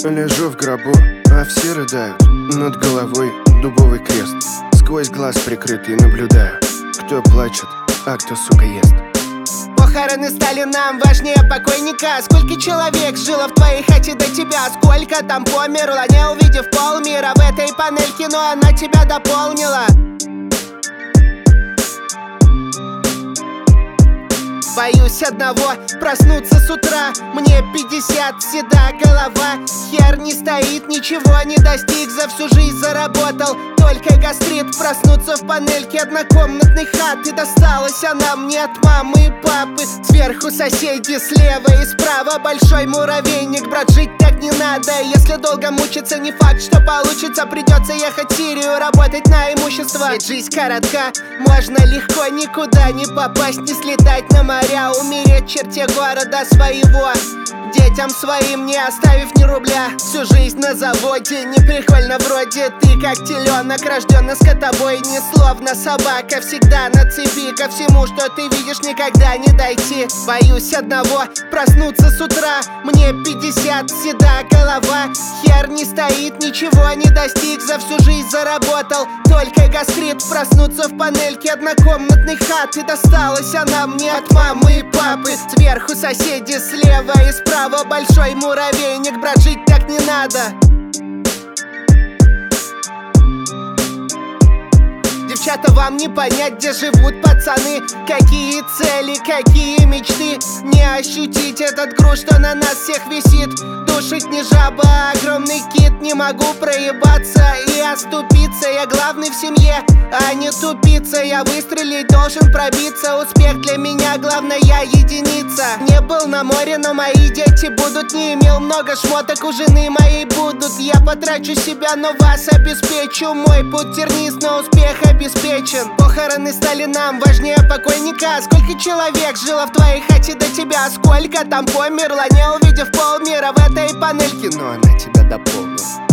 Лежу в гробу, а все рыдают. Над головой дубовый крест. Сквозь глаз прикрытый наблюдаю, кто плачет, а кто, сука, ест. Похороны стали нам важнее покойника. Сколько человек жило в твоей хате до тебя? Сколько там померло, не увидев полмира в этой панельке, но она тебя дополнила. Боюсь одного, проснуться с утра. Мне 50, седа голова. Хер не стоит, ничего не достиг. За всю жизнь заработал только гастрит. Проснуться в панельке однокомнатной хаты. Досталась она мне от мамы и папы. Сверху соседи, слева и справа большой муравейник. Брат, жить так не надо. Если долго мучиться, не факт, что получится. Придется ехать в Сирию, работать на имущество. Ведь жизнь коротка, можно легко никуда не попасть, не слетать на море, умереть в черте города своего. Детям своим не оставив ни рубля. Всю жизнь на заводе, неприкольно вроде. Ты как теленок, рожден на скотобой. Не словно собака, всегда на цепи. Ко всему, что ты видишь, никогда не дойти. Боюсь одного, проснуться с утра. Мне 50, седа голова. Хер не стоит, ничего не достиг. За всю жизнь заработал только гастрит. Проснуться в панельке однокомнатной хаты. Досталась она мне от мамы и папы. Сверху соседи, слева и справа большой муравейник. Брат, жить так не надо. Девчата, вам не понять, где живут пацаны. Какие цели, какие мечты. Не ощутить этот груз, что на нас всех висит. Душить не жаба, а огромный кит. Не могу проебаться и оступиться. Я главный в семье, а не тупица. Я выстрелить должен пробиться. Успех для меня главная единица. Не был на море, но мои дети будут. Не имел много шмоток, у жены моей будут. Я потрачу себя, но вас обеспечу. Мой путь тернист, но успех обеспечен. Похороны стали нам важнее покойника. Сколько человек жило в твоей хате до тебя? Сколько там померло, не увидев полмира в этой панельке, но она тебя дополнила.